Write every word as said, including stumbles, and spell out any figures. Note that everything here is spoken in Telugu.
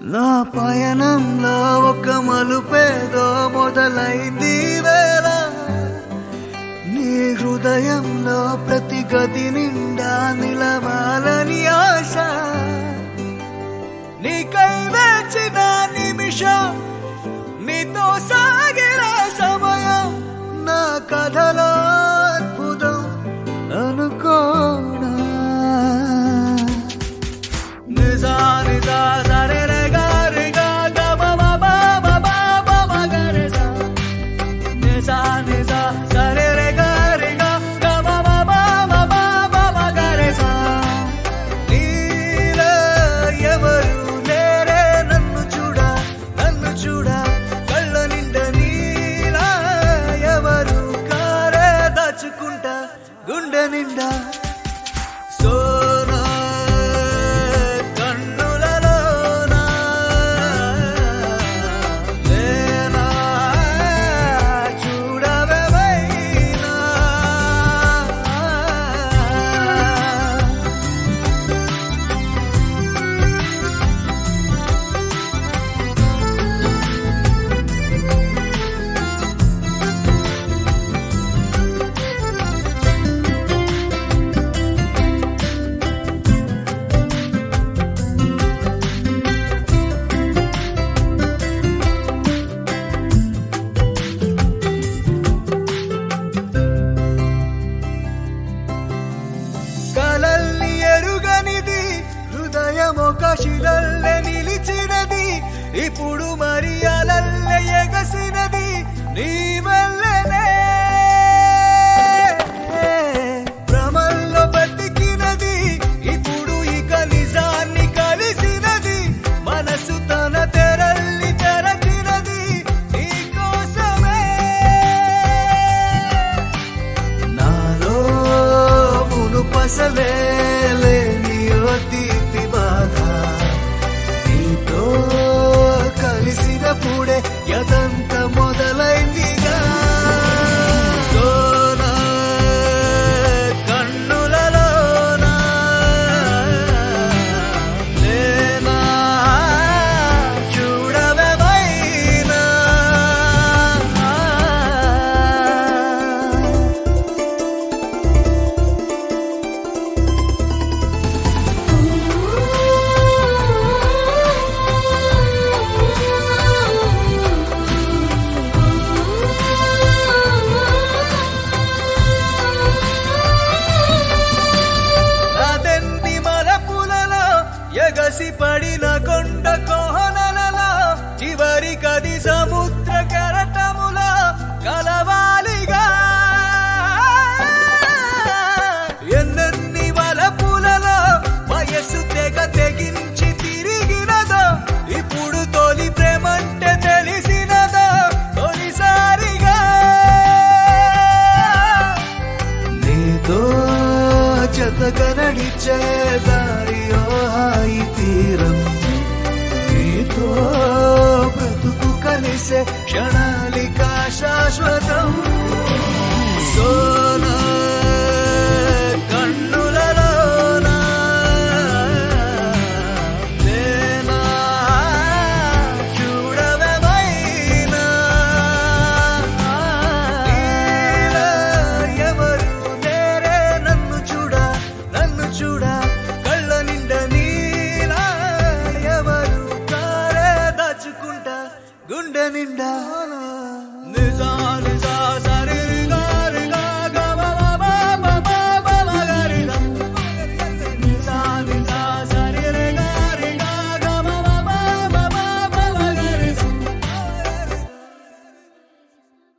నా పయనంలో ఒక మలుపేదో మొదలైంది వేళ నీ హృదయంలో ప్రతి గది నిండా నిలవాలని ఆశ నీకై వేచిన నిమిషం నీతో సాగిన సమయం నా కథలో అద్భుతం అనుకోనా నిజా నిజా సరే రే గారి గా గమ బాబా బాబా మగరే సా నిజా నిజా సరే రే గారి గా గమ బాబా బాబా మగరే సా నీలో ఎవరు లేరే నన్ను చూడ నన్ను చూడ కళ్ళ నిండా నీలా ఎవరు కారే దాచుకుంటా గుండె నిండా సోనా ఒక శిలల్లె నిలిచినది ఇప్పుడు మరి అలల్లె ఎగసినది నీ వల్లనే భ్రమల్లో బతికినది ఇప్పుడు ఇక నిజాన్ని కలిసినది మనసు తన తెరల్ని తెరచినది నీ కోసమే నాలో మునుపసలే లేని తీపి బాధ నీతో కలిసినప్పుడే యదంత మొదలైందిగా సోనా కన్నులలోనా లేనా చూడవేమైనా ఎగసి పడిన కొండ కోహనలలో చివరి కది సముద్ర కెరటములో కలవాలిగా ఎన్నెన్ని వలపులలో వయస్సు తెగ తెగించి తిరిగినదో ఇప్పుడు తొలి ప్రేమంటే తెలిసినదో తొలిసారిగా నీతో జతగా నడిచే దారియో హాయి తీరం నీతో బ్రతుకు కలిసే క్షణాలిక శాశ్వతం